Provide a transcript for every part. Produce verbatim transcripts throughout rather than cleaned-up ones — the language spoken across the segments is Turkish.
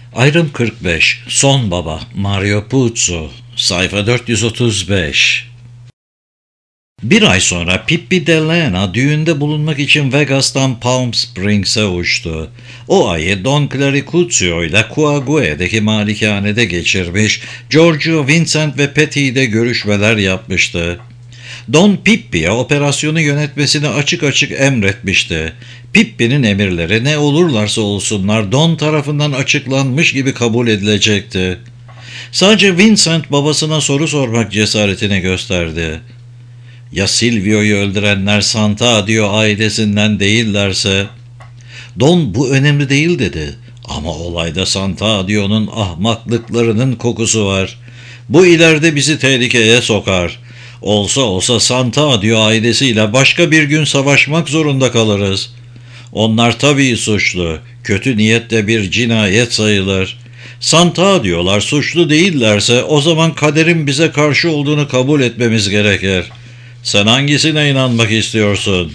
Ayrım kırk beş. Son Baba, Mario Puzo, sayfa dört yüz otuz beş. Bir ay sonra Pippi Dell'Ena düğünde bulunmak için Vegas'tan Palm Springs'e uçtu. O ayı Don Claricuzio ile Cuague'deki malikanede geçirmiş, Giorgio, Vincent ve Patty ile görüşmeler yapmıştı. Don Pippi'ye operasyonu yönetmesini açık açık emretmişti. Pippi'nin emirleri ne olurlarsa olsunlar Don tarafından açıklanmış gibi kabul edilecekti. Sadece Vincent babasına soru sormak cesaretini gösterdi. Ya Silvio'yu öldürenler Sant'Adio ailesinden değillerse? Don bu önemli değil dedi. Ama olayda Sant'Adio'nun ahmaklıklarının kokusu var. Bu ileride bizi tehlikeye sokar. Olsa olsa Sant'Adio ailesiyle başka bir gün savaşmak zorunda kalırız. Onlar tabii suçlu. Kötü niyetle bir cinayet sayılır. Sant'Adio'lar suçlu değillerse o zaman kaderin bize karşı olduğunu kabul etmemiz gerekir. Sen hangisine inanmak istiyorsun?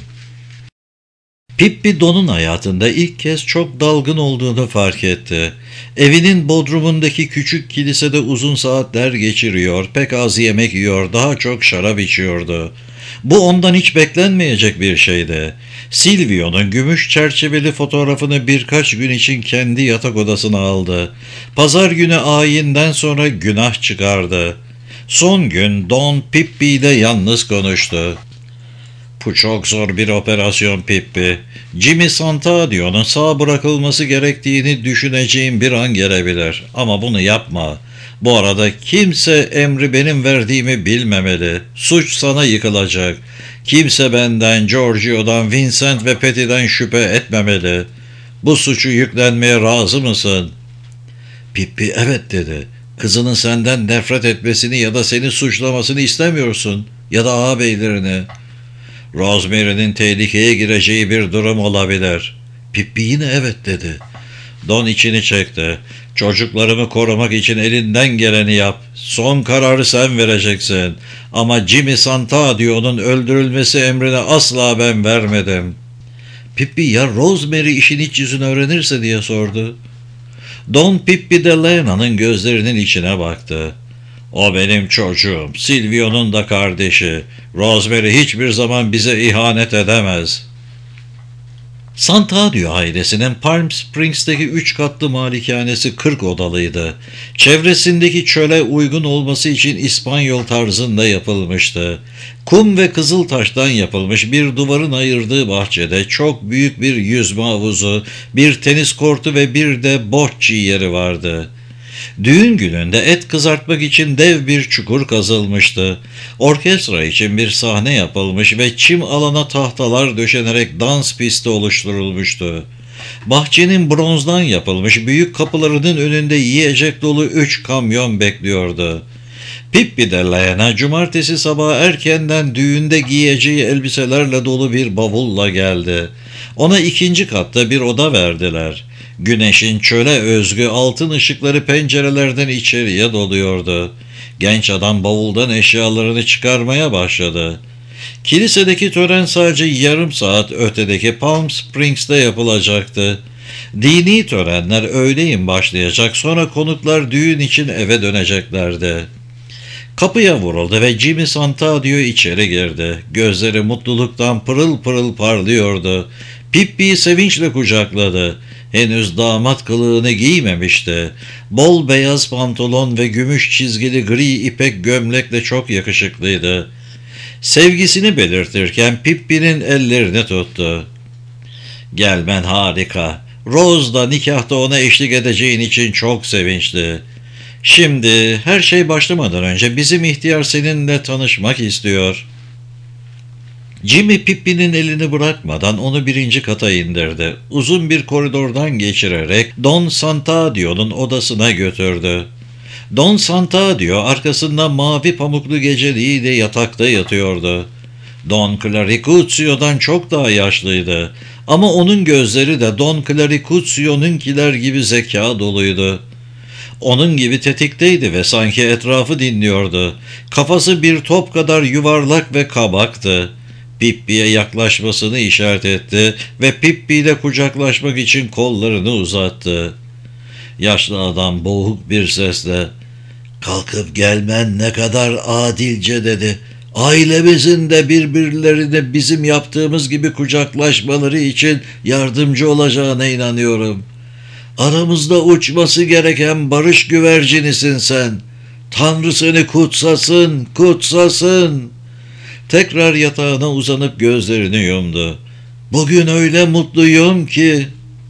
Pippi Don'un hayatında ilk kez çok dalgın olduğunu fark etti. Evinin bodrumundaki küçük kilisede uzun saatler geçiriyor, pek az yemek yiyor, daha çok şarap içiyordu. Bu ondan hiç beklenmeyecek bir şeydi. Silvio'nun gümüş çerçeveli fotoğrafını birkaç gün için kendi yatak odasına aldı. Pazar günü ayinden sonra günah çıkardı. Son gün Don Pippi ile yalnız konuştu. Bu çok zor bir operasyon Pippi. Jimmy Sant'Adio'nun sağ bırakılması gerektiğini düşüneceğim bir an gelebilir. Ama bunu yapma. Bu arada kimse emri benim verdiğimi bilmemeli. Suç sana yıkılacak. Kimse benden, Giorgio'dan, Vincent ve Patty'den şüphe etmemeli. Bu suçu yüklenmeye razı mısın? Pippi evet dedi. Kızının senden nefret etmesini ya da seni suçlamasını istemiyorsun. Ya da ağabeylerini. Rosemary'nin tehlikeye gireceği bir durum olabilir. Pippi yine evet dedi. Don içini çekti. Çocuklarımı korumak için elinden geleni yap. Son kararı sen vereceksin. Ama Jimmy Sant'Adio'nun öldürülmesi emrini asla ben vermedim. Pippi ya Rosemary işin iç yüzünü öğrenirse diye sordu. Don Pippi Dell'Ena'nın gözlerinin içine baktı. O benim çocuğum, Silvio'nun da kardeşi. Rosemary hiçbir zaman bize ihanet edemez. Sant'Adio ailesinin Palm Springs'teki üç katlı malikanesi kırk odalıydı. Çevresindeki çöle uygun olması için İspanyol tarzında yapılmıştı. Kum ve kızıl taştan yapılmış bir duvarın ayırdığı bahçede çok büyük bir yüzme havuzu, bir tenis kortu ve bir de bocce yeri vardı. Düğün gününde et kızartmak için dev bir çukur kazılmıştı. Orkestra için bir sahne yapılmış ve çim alana tahtalar döşenerek dans pisti oluşturulmuştu. Bahçenin bronzdan yapılmış büyük kapılarının önünde yiyecek dolu üç kamyon bekliyordu. Pippi Dell'Ena cumartesi sabahı erkenden düğünde giyeceği elbiselerle dolu bir bavulla geldi. Ona ikinci katta bir oda verdiler. Güneşin çöle özgü altın ışıkları pencerelerden içeriye doluyordu. Genç adam bavuldan eşyalarını çıkarmaya başladı. Kilisedeki tören sadece yarım saat ötedeki Palm Springs'te yapılacaktı. Dini törenler öğleyin başlayacak, sonra konuklar düğün için eve döneceklerdi. Kapıya vuruldu ve Jimmy Sant'Adio içeri girdi. Gözleri mutluluktan pırıl pırıl parlıyordu. Pippi'yi sevinçle kucakladı. Henüz damat kılığını giymemişti. Bol beyaz pantolon ve gümüş çizgili gri ipek gömlekle çok yakışıklıydı. Sevgisini belirtirken Pippi'nin ellerini tuttu. Gelmen harika. Rose da nikahta ona eşlik edeceğin için çok sevinçli. Şimdi her şey başlamadan önce bizim ihtiyar seninle tanışmak istiyor. Jimmy Pippi'nin elini bırakmadan onu birinci kata indirdi. Uzun bir koridordan geçirerek Don Sant'Adio'nun odasına götürdü. Don Sant'Adio arkasında mavi pamuklu geceliğiyle yatakta yatıyordu. Don Claricuzio'dan çok daha yaşlıydı. Ama onun gözleri de Don Claricuzio'nunkiler gibi zeka doluydu. Onun gibi tetikteydi ve sanki etrafı dinliyordu. Kafası bir top kadar yuvarlak ve kabaktı. Pippi'ye yaklaşmasını işaret etti ve Pippi ile kucaklaşmak için kollarını uzattı. Yaşlı adam boğuk bir sesle, "Kalkıp gelmen ne kadar adilce," dedi. "Ailemizin de birbirlerine bizim yaptığımız gibi kucaklaşmaları için yardımcı olacağına inanıyorum. Aramızda uçması gereken barış güvercinisin sen. Tanrı seni kutsasın, kutsasın." Tekrar yatağına uzanıp gözlerini yumdu. "Bugün öyle mutluyum ki."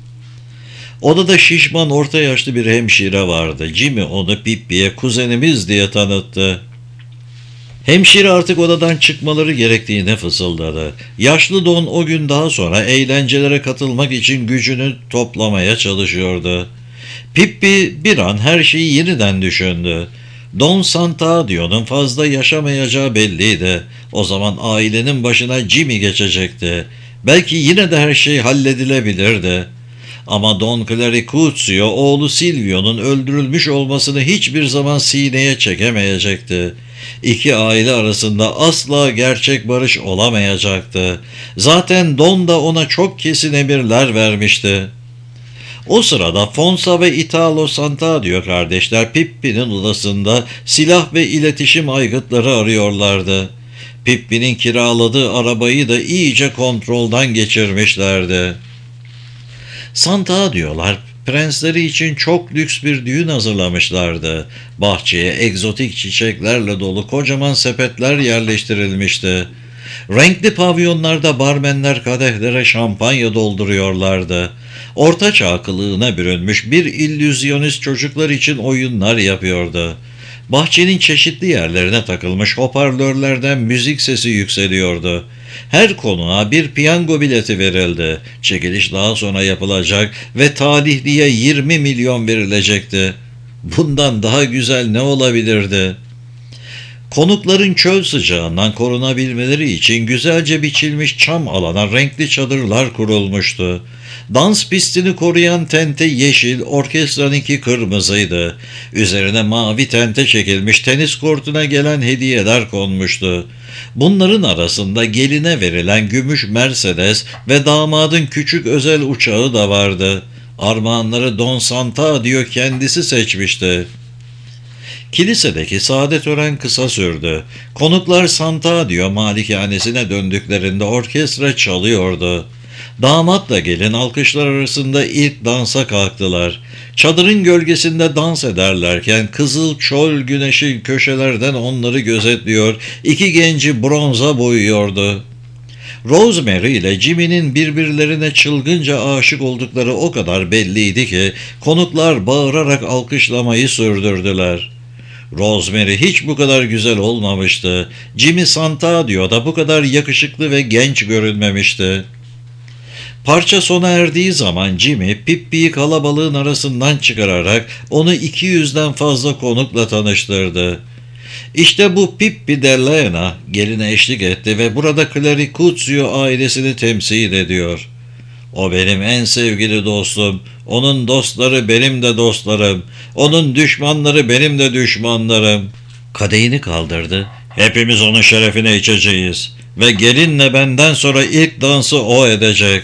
Odada şişman orta yaşlı bir hemşire vardı. Jimmy onu Pippi'ye kuzenimiz diye tanıttı. Hemşire artık odadan çıkmaları gerektiğini fısıldadı. Yaşlı Don o gün daha sonra eğlencelere katılmak için gücünü toplamaya çalışıyordu. Pippi bir an her şeyi yeniden düşündü. Don Sant'Adio'nun fazla yaşamayacağı belliydi. O zaman ailenin başına Jimmy geçecekti. Belki yine de her şey halledilebilirdi. Ama Don Claricuzio oğlu Silvio'nun öldürülmüş olmasını hiçbir zaman sineye çekemeyecekti. İki aile arasında asla gerçek barış olamayacaktı. Zaten Don da ona çok kesin emirler vermişti. O sırada Fonsa ve Italo Sant'Adio kardeşler Pippi'nin odasında silah ve iletişim aygıtları arıyorlardı. Pippi'nin kiraladığı arabayı da iyice kontrolden geçirmişlerdi. Sant'Adio'lar prensleri için çok lüks bir düğün hazırlamışlardı. Bahçeye egzotik çiçeklerle dolu kocaman sepetler yerleştirilmişti. Renkli pavyonlarda barmenler kadehlere şampanya dolduruyorlardı. Ortaçağ kılığına bürünmüş bir illüzyonist çocuklar için oyunlar yapıyordu. Bahçenin çeşitli yerlerine takılmış hoparlörlerden müzik sesi yükseliyordu. Her konuğa bir piyango bileti verildi. Çekiliş daha sonra yapılacak ve talihliye yirmi milyon verilecekti. Bundan daha güzel ne olabilirdi? Konukların çöl sıcağından korunabilmeleri için güzelce biçilmiş çam alana renkli çadırlar kurulmuştu. Dans pistini koruyan tente yeşil, orkestranınki kırmızıydı. Üzerine mavi tente çekilmiş tenis kortuna gelen hediyeler konmuştu. Bunların arasında geline verilen gümüş Mercedes ve damadın küçük özel uçağı da vardı. Armağanları Don Sant'Adio kendisi seçmişti. Kilisedeki sade tören kısa sürdü. Konuklar Sant'Adio malikanesine döndüklerinde orkestra çalıyordu. Damatla gelin alkışlar arasında ilk dansa kalktılar. Çadırın gölgesinde dans ederlerken kızıl çöl güneşi köşelerden onları gözetliyor, iki genci bronza boyuyordu. Rosemary ile Jimmy'nin birbirlerine çılgınca aşık oldukları o kadar belliydi ki konuklar bağırarak alkışlamayı sürdürdüler. Rosemary hiç bu kadar güzel olmamıştı. Jimmy Sant'Adio da bu kadar yakışıklı ve genç görünmemişti. Parça sona erdiği zaman Jimmy, Pippi'yi kalabalığın arasından çıkararak onu iki yüzden fazla konukla tanıştırdı. İşte bu Pippi Dell'Ena geline eşlik etti ve burada Claricuzio ailesini temsil ediyor. "O benim en sevgili dostum, onun dostları benim de dostlarım, onun düşmanları benim de düşmanlarım." Kadehini kaldırdı. "Hepimiz onun şerefine içeceğiz ve gelinle benden sonra ilk dansı o edecek."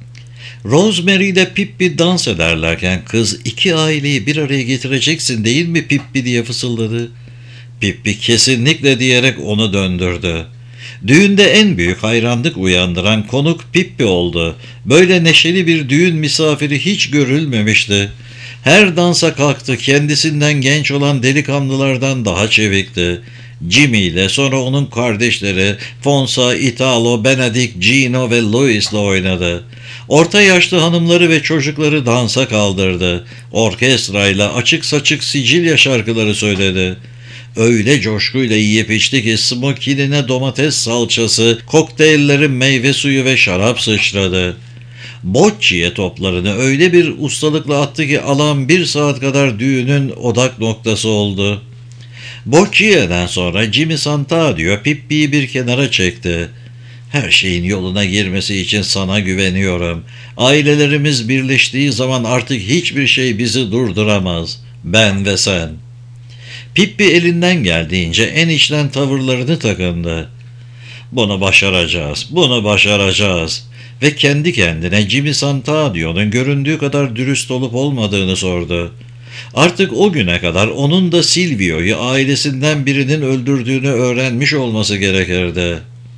Rosemary ile Pippi dans ederlerken kız, "İki aileyi bir araya getireceksin değil mi Pippi?" diye fısıldadı. Pippi kesinlikle diyerek onu döndürdü. Düğünde en büyük hayranlık uyandıran konuk Pippi oldu. Böyle neşeli bir düğün misafiri hiç görülmemişti. Her dansa kalktı, kendisinden genç olan delikanlılardan daha çevikti. Jimmy ile sonra onun kardeşleri Fonsa, Italo, Benedict, Gino ve Louis'le oynadı. Orta yaşlı hanımları ve çocukları dansa kaldırdı. Orkestrayla açık saçık Sicilya şarkıları söyledi. Öyle coşkuyla yiyip içti ki smokinine domates salçası, kokteyllerin meyve suyu ve şarap sıçradı. Bocciye toplarını öyle bir ustalıkla attı ki alan bir saat kadar düğünün odak noktası oldu. Bocciye'den sonra Jimmy Sant'Adio Pippi'yi bir kenara çekti. "Her şeyin yoluna girmesi için sana güveniyorum. Ailelerimiz birleştiği zaman artık hiçbir şey bizi durduramaz. Ben ve sen." Pippi elinden geldiğince en içten tavırlarını takındı. "Bunu başaracağız, bunu başaracağız." Ve kendi kendine Jimmy Sant'Adio'nun göründüğü kadar dürüst olup olmadığını sordu. Artık o güne kadar onun da Silvio'yu ailesinden birinin öldürdüğünü öğrenmiş olması gerekirdi.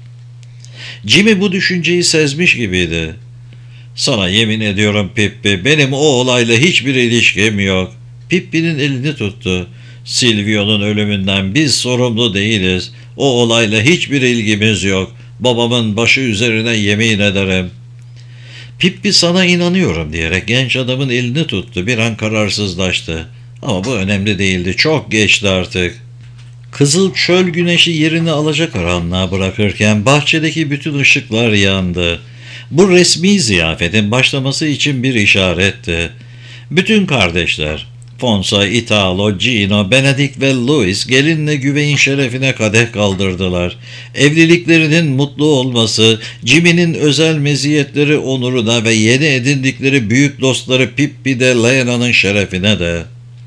Jimmy bu düşünceyi sezmiş gibiydi. "Sana yemin ediyorum Pippi, benim o olayla hiçbir ilişkim yok." Pippi'nin elini tuttu. "Silvio'nun ölümünden biz sorumlu değiliz. O olayla hiçbir ilgimiz yok. Babamın başı üzerine yemin ederim." Pippi "sana inanıyorum" diyerek genç adamın elini tuttu. Bir an kararsızlaştı. Ama bu önemli değildi. Çok geçti artık. Kızıl çöl güneşi yerini alacakaranlığa bırakırken bahçedeki bütün ışıklar yandı. Bu resmi ziyafetin başlaması için bir işaretti. Bütün kardeşler, Fonsa, Italo, Gino, Benedict ve Louis gelinle güveyin şerefine kadeh kaldırdılar. Evliliklerinin mutlu olması, Jimmy'nin özel meziyetleri onuruna ve yeni edindikleri büyük dostları Pippi de Leona'nın şerefine de.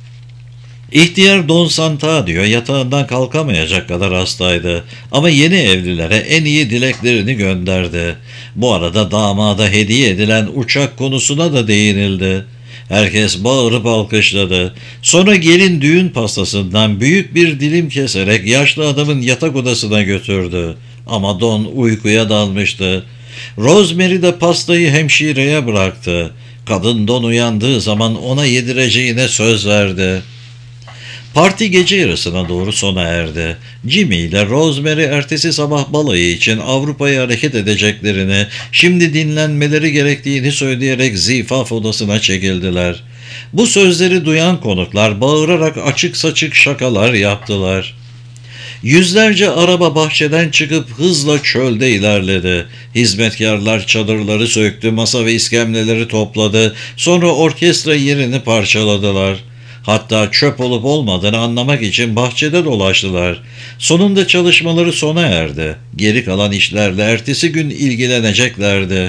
İhtiyar Don Santadio yatağından kalkamayacak kadar hastaydı ama yeni evlilere en iyi dileklerini gönderdi. Bu arada damada hediye edilen uçak konusuna da değinildi. Herkes bağırıp alkışladı. Sonra gelin düğün pastasından büyük bir dilim keserek yaşlı adamın yatak odasına götürdü. Ama Don uykuya dalmıştı. Rosemary de pastayı hemşireye bıraktı. Kadın Don uyandığı zaman ona yedireceğine söz verdi. Parti gece yarısına doğru sona erdi. Jimmy ile Rosemary ertesi sabah balayı için Avrupa'ya hareket edeceklerini, şimdi dinlenmeleri gerektiğini söyleyerek zifaf odasına çekildiler. Bu sözleri duyan konuklar bağırarak açık saçık şakalar yaptılar. Yüzlerce araba bahçeden çıkıp hızla çölde ilerledi. Hizmetkarlar çadırları söktü, masa ve iskemleleri topladı, sonra orkestra yerini parçaladılar. Hatta çöp olup olmadığını anlamak için bahçede dolaştılar. Sonunda çalışmaları sona erdi. Geri kalan işlerle ertesi gün ilgileneceklerdi.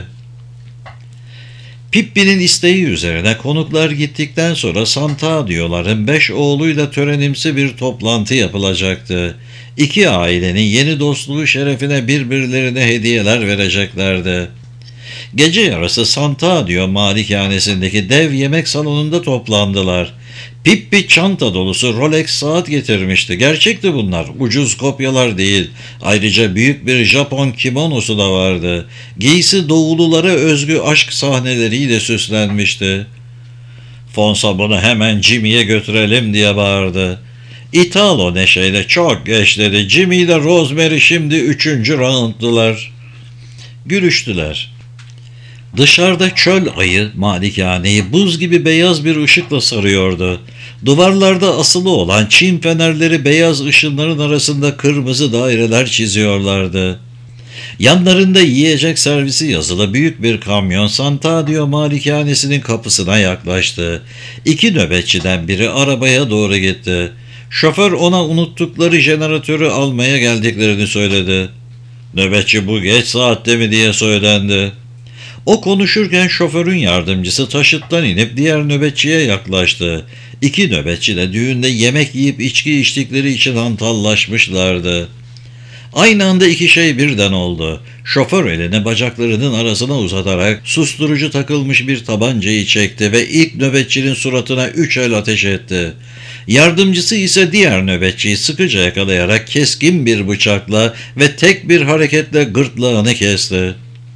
Pippi'nin isteği üzerine konuklar gittikten sonra Santadio'ların beş oğluyla törenimsi bir toplantı yapılacaktı. İki ailenin yeni dostluğu şerefine birbirlerine hediyeler vereceklerdi. Gece yarısı Santadio malikanesindeki dev yemek salonunda toplandılar. Pippi çanta dolusu Rolex saat getirmişti. Gerçekti bunlar, ucuz kopyalar değil. Ayrıca büyük bir Japon kimonosu da vardı. Giysi doğululara özgü aşk sahneleriyle süslenmişti. Fonsa bunu hemen Jimmy'ye götürelim diye bağırdı. Italo neşeyle çok geç dedi. Jimmy ile Rosemary şimdi üçüncü rounddular. Gülüştüler. Dışarıda çöl ayı malikaneyi buz gibi beyaz bir ışıkla sarıyordu. Duvarlarda asılı olan çim fenerleri beyaz ışınların arasında kırmızı daireler çiziyorlardı. Yanlarında yiyecek servisi yazılı büyük bir kamyon Santadio malikanesinin kapısına yaklaştı. İki nöbetçiden biri arabaya doğru gitti. Şoför ona unuttukları jeneratörü almaya geldiklerini söyledi. "Nöbetçi bu geç saatte mi?" diye söylendi. O konuşurken şoförün yardımcısı taşıttan inip diğer nöbetçiye yaklaştı. İki nöbetçi de düğünde yemek yiyip içki içtikleri için hantallaşmışlardı. Aynı anda iki şey birden oldu. Şoför elini bacaklarının arasına uzatarak susturucu takılmış bir tabancayı çekti ve ilk nöbetçinin suratına üç el ateş etti. Yardımcısı ise diğer nöbetçiyi sıkıca yakalayarak keskin bir bıçakla ve tek bir hareketle gırtlağını kesti.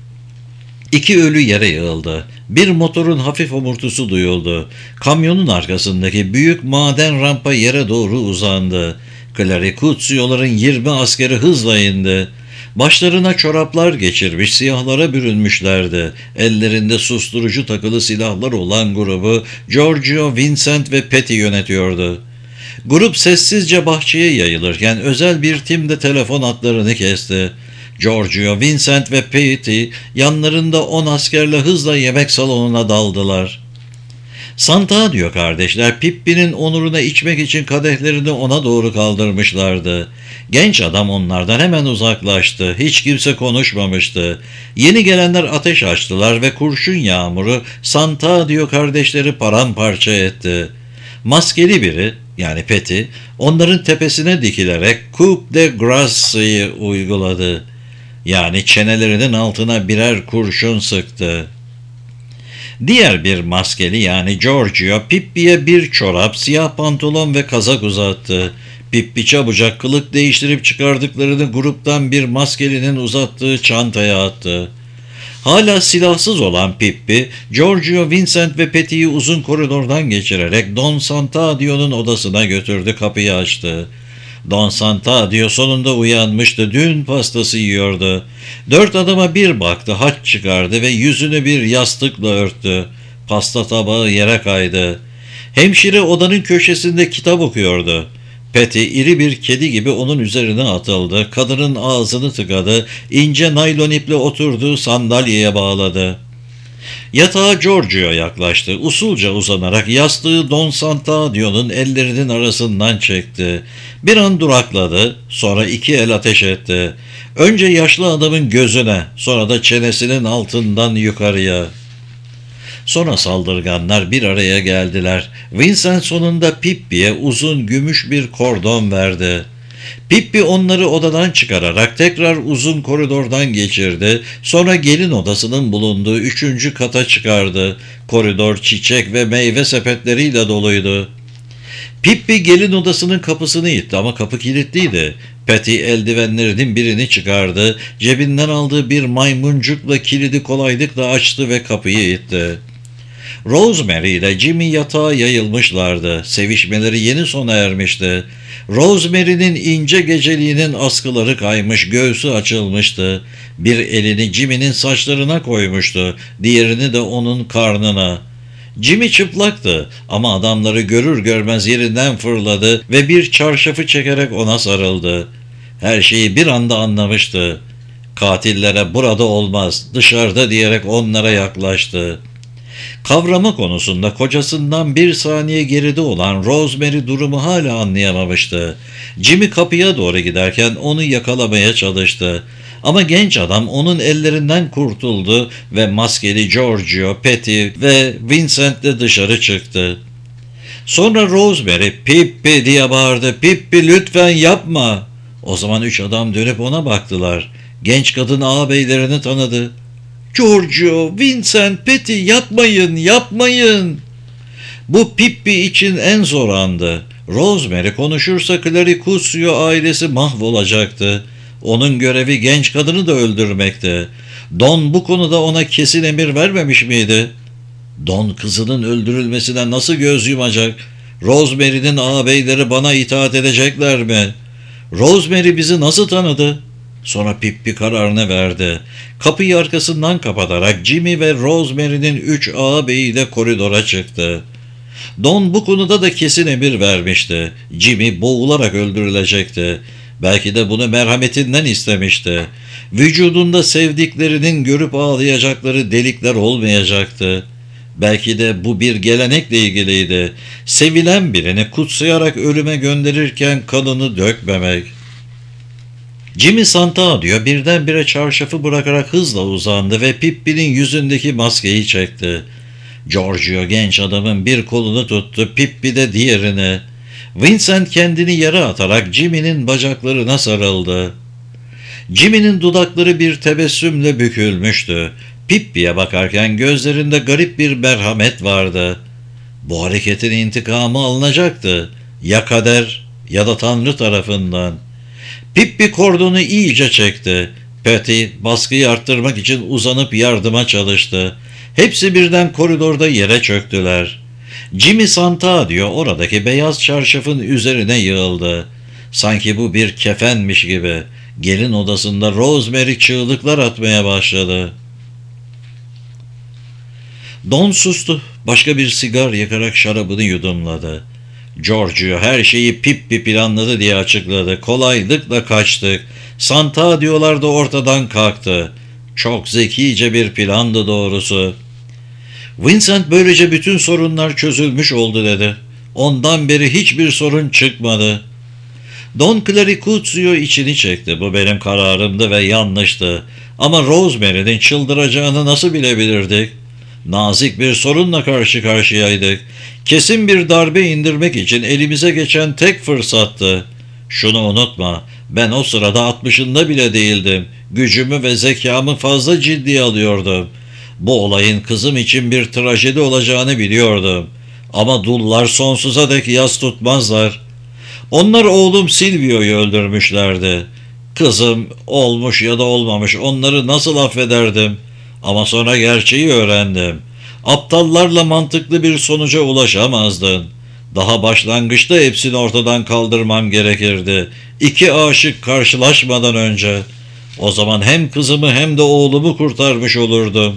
İki ölü yere yığıldı. Bir motorun hafif homurtusu duyuldu. Kamyonun arkasındaki büyük maden rampa yere doğru uzandı. Claricuzio'ların yirmi askeri hızla indi. Başlarına çoraplar geçirmiş, siyahlara bürünmüşlerdi. Ellerinde susturucu takılı silahlar olan grubu Giorgio, Vincent ve Petty yönetiyordu. Grup sessizce bahçeye yayılırken özel bir tim de telefon hatlarını kesti. Giorgio, Vincent ve Petty yanlarında on askerle hızla yemek salonuna daldılar. Santadio kardeşler Pippi'nin onuruna içmek için kadehlerini ona doğru kaldırmışlardı. Genç adam onlardan hemen uzaklaştı. Hiç kimse konuşmamıştı. Yeni gelenler ateş açtılar ve kurşun yağmuru Santadio kardeşleri paramparça etti. Maskeli biri, yani Petty, onların tepesine dikilerek coup de grâce'yi uyguladı. Yani çenelerinin altına birer kurşun sıktı. Diğer bir maskeli yani Giorgio, Pippi'ye bir çorap, siyah pantolon ve kazak uzattı. Pippi çabucak kılık değiştirip çıkardıklarını gruptan bir maskelinin uzattığı çantaya attı. Hala silahsız olan Pippi, Giorgio, Vincent ve Petty'yi uzun koridordan geçirerek Don Sant'Adio'nun odasına götürdü, kapıyı açtı. Don Sant'Adio sonunda uyanmıştı, düğün pastası yiyordu. Dört adama bir baktı, haç çıkardı ve yüzünü bir yastıkla örttü. Pasta tabağı yere kaydı. Hemşire odanın köşesinde kitap okuyordu. Petty iri bir kedi gibi onun üzerine atıldı. Kadının ağzını tıkadı. İnce naylon iple oturduğu sandalyeye bağladı. Yatağa Giorgio yaklaştı. Usulca uzanarak yastığı Don Sant'Adio'nun ellerinin arasından çekti. Bir an durakladı. Sonra iki el ateş etti. Önce yaşlı adamın gözüne, sonra da çenesinin altından yukarıya. Sonra saldırganlar bir araya geldiler. Vincent sonunda Pippi'ye uzun gümüş bir kordon verdi. Pippi onları odadan çıkararak tekrar uzun koridordan geçirdi. Sonra gelin odasının bulunduğu üçüncü kata çıkardı. Koridor çiçek ve meyve sepetleriyle doluydu. Pippi gelin odasının kapısını itti ama kapı kilitliydi. Petty eldivenlerinin birini çıkardı. Cebinden aldığı bir maymuncukla kilidi kolaylıkla açtı ve kapıyı itti. Rosemary ile Jimmy yatağa yayılmışlardı. Sevişmeleri yeni sona ermişti. Rosemary'nin ince geceliğinin askıları kaymış, göğsü açılmıştı. Bir elini Jimmy'nin saçlarına koymuştu, diğerini de onun karnına. Jimmy çıplaktı ama adamları görür görmez yerinden fırladı ve bir çarşafı çekerek ona sarıldı. Her şeyi bir anda anlamıştı. Katillere burada olmaz, dışarıda diyerek onlara yaklaştı. Kavrama konusunda kocasından bir saniye geride olan Rosemary durumu hala anlayamamıştı. Jimmy kapıya doğru giderken onu yakalamaya çalıştı. Ama genç adam onun ellerinden kurtuldu ve maskeli Giorgio, Petty ve Vincent de dışarı çıktı. Sonra Rosemary "Pippi" diye bağırdı. "Pippi, lütfen yapma." O zaman üç adam dönüp ona baktılar. Genç kadın ağabeylerini tanıdı. "Giorgio, Vincent, Petty, yapmayın, yapmayın." Bu Pippi için en zor andı. Rosemary konuşursa Claricuzio ailesi mahvolacaktı. Onun görevi genç kadını da öldürmekti. Don bu konuda ona kesin emir vermemiş miydi? Don kızının öldürülmesine nasıl göz yumacak? Rosemary'nin ağabeyleri bana itaat edecekler mi? Rosemary bizi nasıl tanıdı? Sonra Pippi kararını verdi. Kapıyı arkasından kapatarak Jimmy ve Rosemary'nin üç ağabeyi de koridora çıktı. Don bu konuda da kesin emir vermişti. Jimmy boğularak öldürülecekti. Belki de bunu merhametinden istemişti. Vücudunda sevdiklerinin görüp ağlayacakları delikler olmayacaktı. Belki de bu bir gelenekle ilgiliydi. Sevilen birini kutsayarak ölüme gönderirken kanını dökmemek. Jimmy Sant'Adio birdenbire çarşafı bırakarak hızla uzandı ve Pippi'nin yüzündeki maskeyi çekti. Giorgio genç adamın bir kolunu tuttu, Pippi de diğerini. Vincent kendini yere atarak Jimmy'nin bacaklarına sarıldı. Jimmy'nin dudakları bir tebessümle bükülmüştü. Pippi'ye bakarken gözlerinde garip bir merhamet vardı. Bu hareketin intikamı alınacaktı. Ya kader ya da Tanrı tarafından. Pippi kordonu iyice çekti. Petty baskıyı arttırmak için uzanıp yardıma çalıştı. Hepsi birden koridorda yere çöktüler. Jimmy Sant'Adio oradaki beyaz çarşafın üzerine yığıldı. Sanki bu bir kefenmiş gibi. Gelin odasında Rosemary çığlıklar atmaya başladı. Don sustu. Başka bir sigar yakarak şarabını yudumladı. Giorgio her şeyi Pippi planladı diye açıkladı. Kolaylıkla kaçtık. Sant'Adio'lar da ortadan kalktı. Çok zekice bir plandı doğrusu. Vincent böylece bütün sorunlar çözülmüş oldu dedi. Ondan beri hiçbir sorun çıkmadı. Don Claricuzio içini çekti. Bu benim kararımdı ve yanlıştı. Ama Rosemary'nin çıldıracağını nasıl bilebilirdik? Nazik bir sorunla karşı karşıyaydık. Kesin bir darbe indirmek için elimize geçen tek fırsattı. Şunu unutma, ben o sırada altmışında bile değildim. Gücümü ve zekamı fazla ciddiye alıyordum. Bu olayın kızım için bir trajedi olacağını biliyordum. Ama dullar sonsuza dek yas tutmazlar. Onlar oğlum Silvio'yu öldürmüşlerdi. Kızım olmuş ya da olmamış, onları nasıl affederdim? Ama sonra gerçeği öğrendim. Aptallarla mantıklı bir sonuca ulaşamazdın. Daha başlangıçta hepsini ortadan kaldırmam gerekirdi. İki aşık karşılaşmadan önce. O zaman hem kızımı hem de oğlumu kurtarmış olurdum.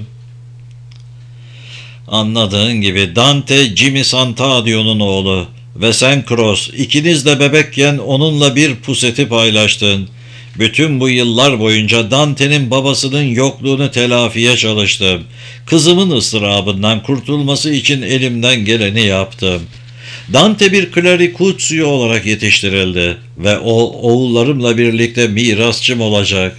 Anladığın gibi Dante Jimmy Santadio'nun oğlu ve sen Cross, ikiniz de bebekken onunla bir puseti paylaştın. Bütün bu yıllar boyunca Dante'nin babasının yokluğunu telafiye çalıştım. Kızımın ıstırabından kurtulması için elimden geleni yaptım. Dante bir Claricuzio olarak yetiştirildi ve o oğullarımla birlikte mirasçım olacak.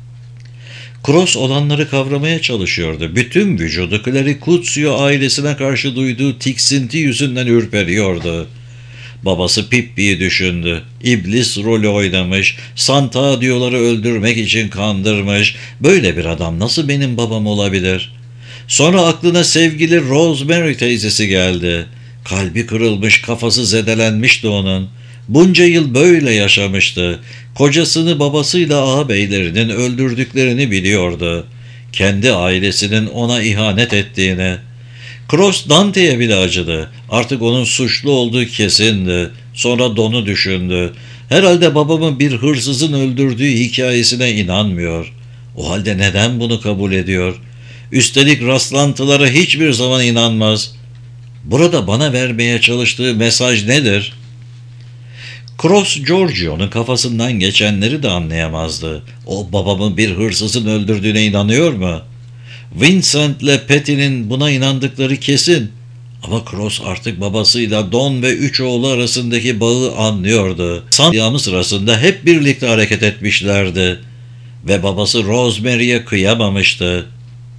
Cross olanları kavramaya çalışıyordu. Bütün vücudu Claricuzio ailesine karşı duyduğu tiksinti yüzünden ürperiyordu. Babası Pippi'yi düşündü. İblis rolü oynamış, Santadio'ları öldürmek için kandırmış. Böyle bir adam nasıl benim babam olabilir? Sonra aklına sevgili Rosemary teyzesi geldi. Kalbi kırılmış, kafası zedelenmişti onun. Bunca yıl böyle yaşamıştı. Kocasını babasıyla ağabeylerinin öldürdüklerini biliyordu. Kendi ailesinin ona ihanet ettiğini. Cross Dante'ye bile acıdı. Artık onun suçlu olduğu kesindi. Sonra Don'u düşündü. Herhalde babamı bir hırsızın öldürdüğü hikayesine inanmıyor. O halde neden bunu kabul ediyor? Üstelik rastlantılara hiçbir zaman inanmaz. Burada bana vermeye çalıştığı mesaj nedir? Cross Giorgio'nun kafasından geçenleri de anlayamazdı. O babamın bir hırsızın öldürdüğüne inanıyor mu? Vincent'le Patty'nin buna inandıkları kesin. Ama Cross artık babasıyla Don ve üç oğlu arasındaki bağı anlıyordu. Sanatı sırasında hep birlikte hareket etmişlerdi. Ve babası Rosemary'e kıyamamıştı.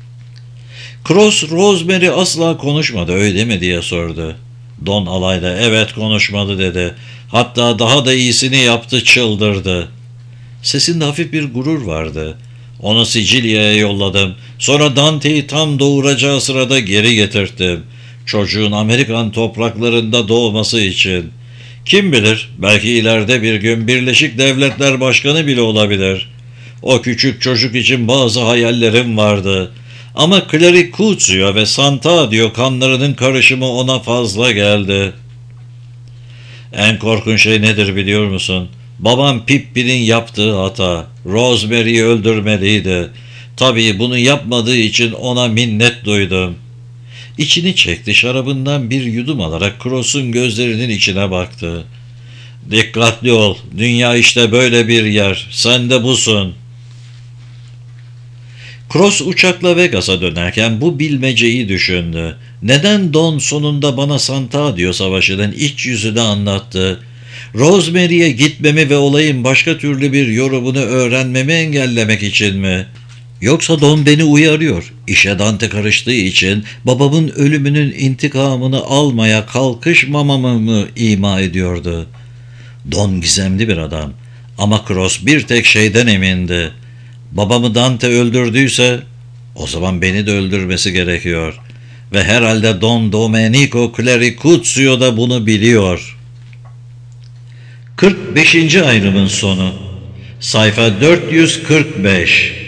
Cross, Rosemary asla konuşmadı öyle mi diye sordu. Don alayda evet konuşmadı dedi. Hatta daha da iyisini yaptı, çıldırdı. Sesinde hafif bir gurur vardı. Onu Sicilya'ya yolladım. Sonra Dante'yi tam doğuracağı sırada geri getirttim. Çocuğun Amerikan topraklarında doğması için. Kim bilir, belki ileride bir gün Birleşik Devletler Başkanı bile olabilir. O küçük çocuk için bazı hayallerim vardı. Ama Claricuzio ve Santadio kanlarının karışımı ona fazla geldi. En korkunç şey nedir biliyor musun? Babam Pippi'nin yaptığı hata. Rosemary'yi öldürmeliydi. Tabii bunu yapmadığı için ona minnet duydum. İçini çekti, şarabından bir yudum alarak Cross'un gözlerinin içine baktı. Dikkatli ol, dünya işte böyle bir yer, sen de busun. Cross uçakla Vegas'a dönerken bu bilmeceyi düşündü. Neden Don sonunda bana Santadio Savaşı'nın iç yüzünü anlattı? Rosemary'e gitmemi ve olayın başka türlü bir yorumunu öğrenmemi engellemek için mi? Yoksa Don beni uyarıyor. İşe Dante karıştığı için babamın ölümünün intikamını almaya kalkışmamamı mı ima ediyordu? Don gizemli bir adam. Ama Cross bir tek şeyden emindi. Babamı Dante öldürdüyse o zaman beni de öldürmesi gerekiyor. Ve herhalde Don Domenico Claricuzio da bunu biliyor. kırk beşinci ayrımın sonu. Sayfa dört yüz kırk beş.